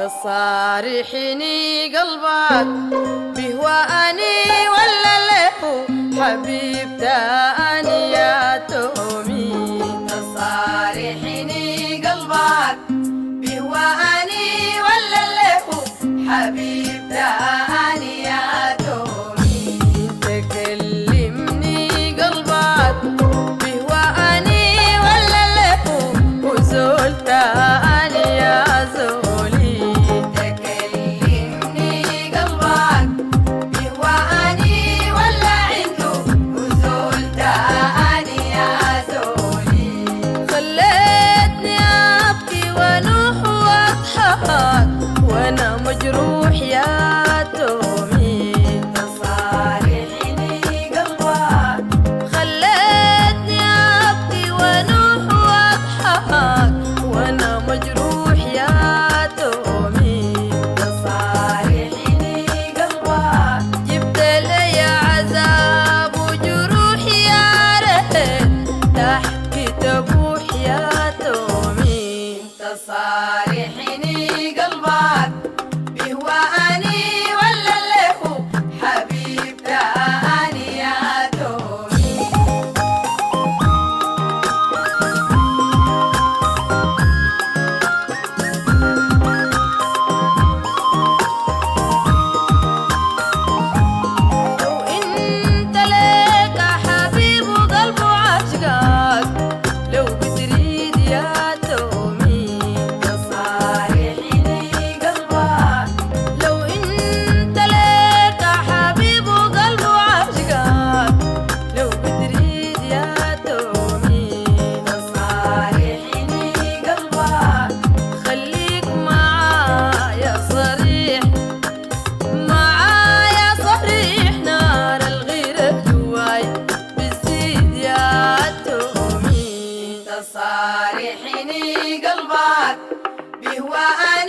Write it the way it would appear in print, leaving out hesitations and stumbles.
تصارحني قلبك بهواني ولا له حبيبتا أني يا تومي. تصارحني قلبك بهواني ولا له حبيبتا أني يا تومي. تكلمني قلبك بهواني ولا له وزولتا أني يا زولي. تكلمني قلبك بهواني ولا عنده وزولتا أني يا زولي. خليتني أبكي ونوح وأضحك وأنا مجروح يا تومي. تصارحني قلبك خليتني أبكي ونوح وأضحك وأنا مجروح يا تومي. تصارحني قلبك جبت لي عذاب وجروح يا ريت تحكي تبوح يا تومي. تصارحني قلبك بهواني ولا له حبيبتا أني يا تومي. لو انت لك حبيب وقلبه عشقك لو بتريد يا تومي. تصارحني قلبك لو انت لك حبيب وقلبه عشقك لو بتريد يا تومي. تصارحني قلبك خليك معايا صريح معايا صريح نار الغيرة جواي بتزيد يا تومي. تصارحني قلبك بهواني